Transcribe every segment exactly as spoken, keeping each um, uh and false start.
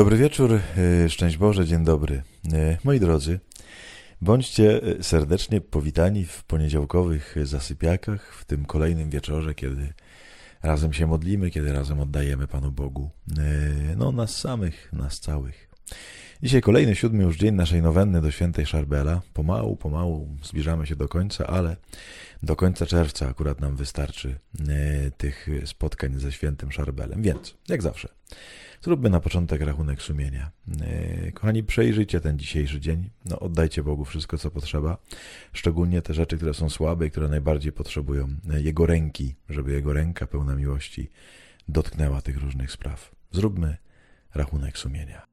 Dobry wieczór, szczęść Boże, dzień dobry. Moi drodzy, bądźcie serdecznie powitani w poniedziałkowych zasypiakach, w tym kolejnym wieczorze, kiedy razem się modlimy, kiedy razem oddajemy Panu Bogu, no nas samych, nas całych. Dzisiaj kolejny, siódmy już dzień naszej nowenny do świętej Szarbela. Pomału, pomału zbliżamy się do końca, ale do końca czerwca akurat nam wystarczy tych spotkań ze świętym Szarbelem. Więc, jak zawsze, zróbmy na początek rachunek sumienia. Kochani, przejrzyjcie ten dzisiejszy dzień. No, oddajcie Bogu wszystko, co potrzeba. Szczególnie te rzeczy, które są słabe i które najbardziej potrzebują Jego ręki, żeby Jego ręka pełna miłości dotknęła tych różnych spraw. Zróbmy rachunek sumienia.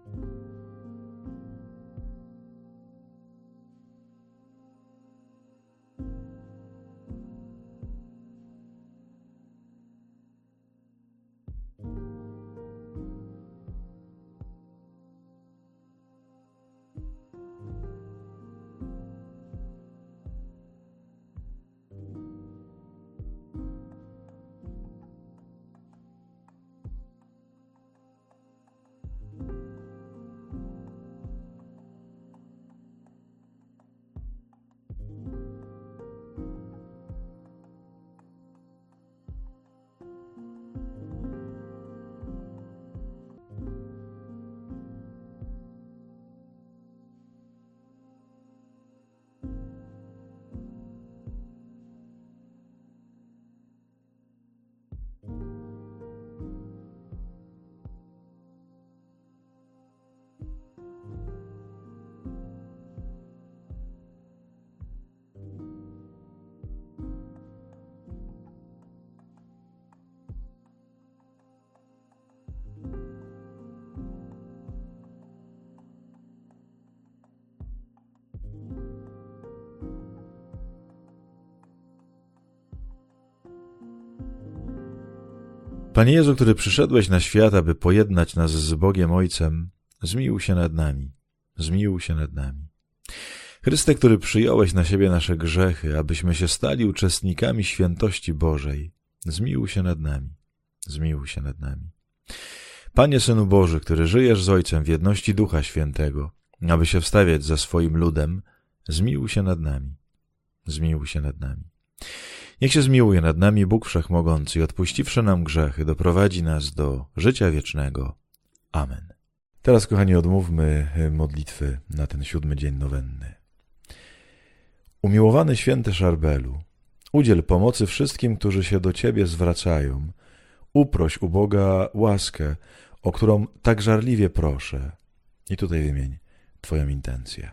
Panie Jezu, który przyszedłeś na świat, aby pojednać nas z Bogiem Ojcem, zmiłuj się nad nami, zmiłuj się nad nami. Chryste, który przyjąłeś na siebie nasze grzechy, abyśmy się stali uczestnikami świętości Bożej, zmiłuj się nad nami, zmiłuj się nad nami. Panie Synu Boży, który żyjesz z Ojcem w jedności Ducha Świętego, aby się wstawiać za swoim ludem, zmiłuj się nad nami, zmiłuj się nad nami. Niech się zmiłuje nad nami Bóg Wszechmogący i odpuściwszy nam grzechy, doprowadzi nas do życia wiecznego. Amen. Teraz, kochani, odmówmy modlitwy na ten siódmy dzień nowenny. Umiłowany święty Szarbelu, udziel pomocy wszystkim, którzy się do Ciebie zwracają. Uproś u Boga łaskę, o którą tak żarliwie proszę. I tutaj wymień Twoją intencję.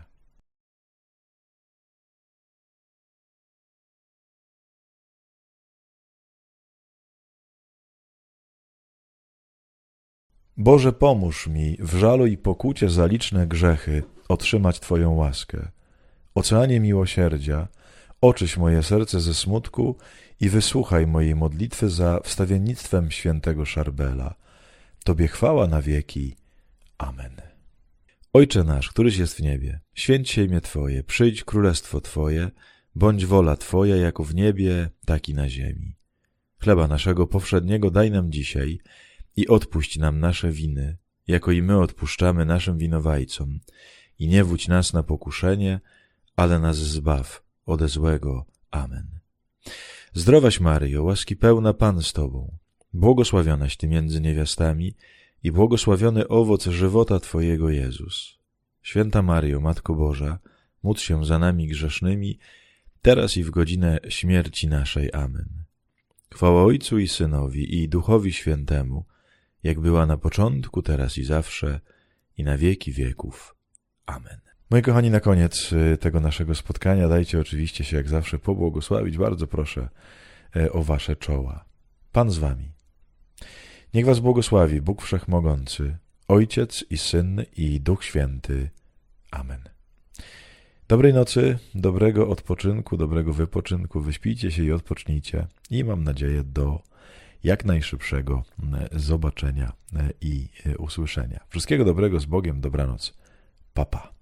Boże, pomóż mi w żalu i pokucie za liczne grzechy otrzymać Twoją łaskę. Oceanie miłosierdzia, oczyś moje serce ze smutku i wysłuchaj mojej modlitwy za wstawiennictwem świętego Szarbela. Tobie chwała na wieki. Amen. Ojcze nasz, któryś jest w niebie, święć się imię Twoje, przyjdź królestwo Twoje, bądź wola Twoja jako w niebie, tak i na ziemi. Chleba naszego powszedniego daj nam dzisiaj i odpuść nam nasze winy, jako i my odpuszczamy naszym winowajcom. I nie wódź nas na pokuszenie, ale nas zbaw ode złego. Amen. Zdrowaś Maryjo, łaski pełna Pan z Tobą, błogosławionaś Ty między niewiastami i błogosławiony owoc żywota Twojego Jezus. Święta Maryjo, Matko Boża, módl się za nami grzesznymi, teraz i w godzinę śmierci naszej. Amen. Chwała Ojcu i Synowi i Duchowi Świętemu, jak była na początku, teraz i zawsze, i na wieki wieków. Amen. Moi kochani, na koniec tego naszego spotkania dajcie oczywiście się jak zawsze pobłogosławić. Bardzo proszę o wasze czoła. Pan z wami. Niech was błogosławi Bóg Wszechmogący, Ojciec i Syn i Duch Święty. Amen. Dobrej nocy, dobrego odpoczynku, dobrego wypoczynku. Wyśpijcie się i odpocznijcie. I mam nadzieję do jak najszybszego zobaczenia i usłyszenia. Wszystkiego dobrego, z Bogiem, dobranoc. Pa, pa.